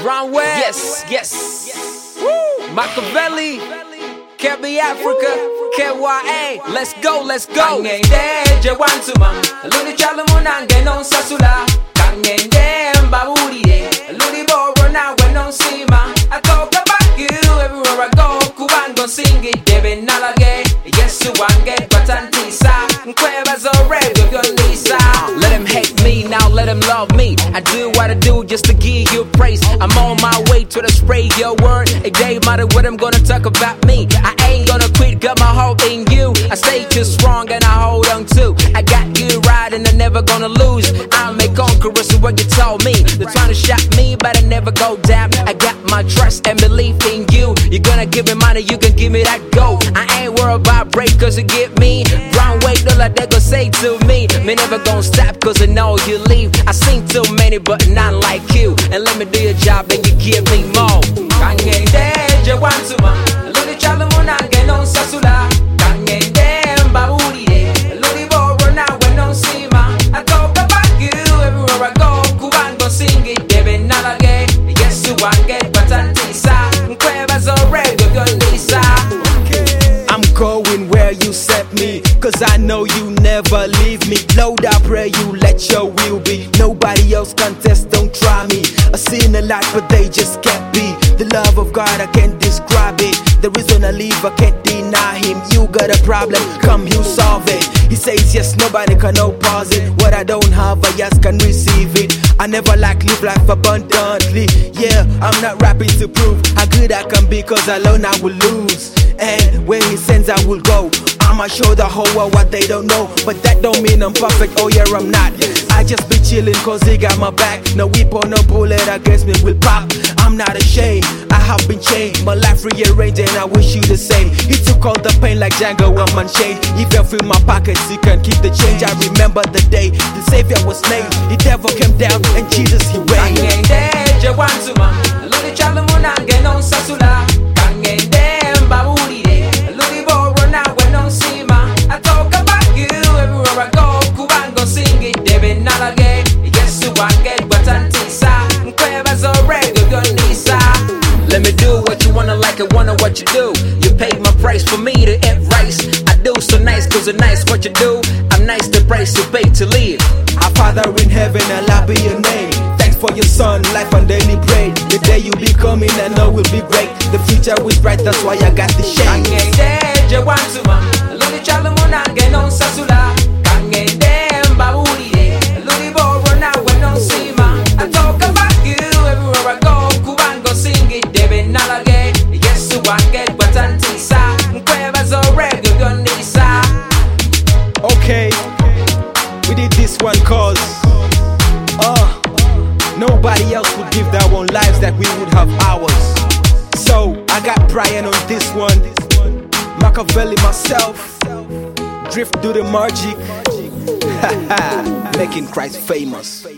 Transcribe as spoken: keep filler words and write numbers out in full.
Brownway. Yes, yes. Woo! Machiavelli. Kebby Africa. K Y A. Let's go, let's go. Kangende jewantuma Ludi chalamu nange non sasula Kangende mbawuriye Ludi boro na we non sima I talk about you everywhere I go Kuban gon sing it debe nalage Yesu wange batantisa Nkweba zore with your Lisa. Let him hate me, now let him love me. I do what I do just to give you praise. I'm on my way to the spray your word. It ain't matter what I'm gonna talk about me. I ain't gonna quit, got my hope in you. I stay too strong and I hold on to. I got you right and I'm never gonna lose. I'm a conqueror, so what you told me. They're trying to shot me, but I never go down. I got my trust and belief in you. You're gonna give me money, you can give me that gold. I ain't worried about break cause you get me. Brownway, all like they gon' say to me. Me never gon' stop cause I know you leave. I seen too many but not like you. And let me do your job and you give me more. Kangende jewantuma Ludi chalamu nange non sasula Kangende mbawuriye Ludi boro na we non sima I talk about you everywhere I go Kuban gon sing it debe nalage Yesu wange batantisa Nkweba zore with your Lisa. I'm going where you set me, cause I know you never leave me. Lord, I pray you let your will be. Nobody else contest, don't try me. I seen a lot, but they just can't be. The love of God, I can't describe it. The reason I live, I can't deny him. You got a problem, come you solve it. He says yes, nobody can oppose it. What I don't have, I just can receive it. I never like live life abundantly. Yeah, I'm not rapping to prove how good I can be, cause alone I will lose. And where he sends I will go. I'ma show the whole world what they don't know. But that don't mean I'm perfect, oh yeah I'm not. I just be chillin' cause he got my back. No whip or no bullet against me will pop. I'm not ashamed, I have been changed. My life rearranged and I wish you the same. He took all the pain like Django I'm unchained. If you fill my pockets you can keep the change. I remember the day the Savior was named. The devil came down and Jesus he reigned. Kangende jewantuma Ludi chalamu nange non sasula Kangende mbawuriye Ludi boro na we non sima I talk about you everywhere I go Kuban gon sing it debe nalage Yesu wange batantisa Nkweba zore with your Lisa. Let me do what you wanna like and wanna what you do. You paid my price for me to embrace. I do so nice cause it's nice what you do. I'm nice the price you pay to live. Our Father in heaven, I'll be your name. Thanks for your son, life and daily bread. The day you be coming, I know will be great. The future is bright, that's why I got the shade. Kangende jewantuma Ludi chalamu nange non sasula Kangende mbawuriye Ludi boro na we non sima I talk about you everywhere I go Kuban gon sing it debe nalage Yesu wange batantisa Nkweba zore with your Lisa. Okay, we did this one cause uh, nobody else would give their own lives that we would have ours. So I got Brian on this one, Machiavelli myself, Drift do the magic, making Christ famous.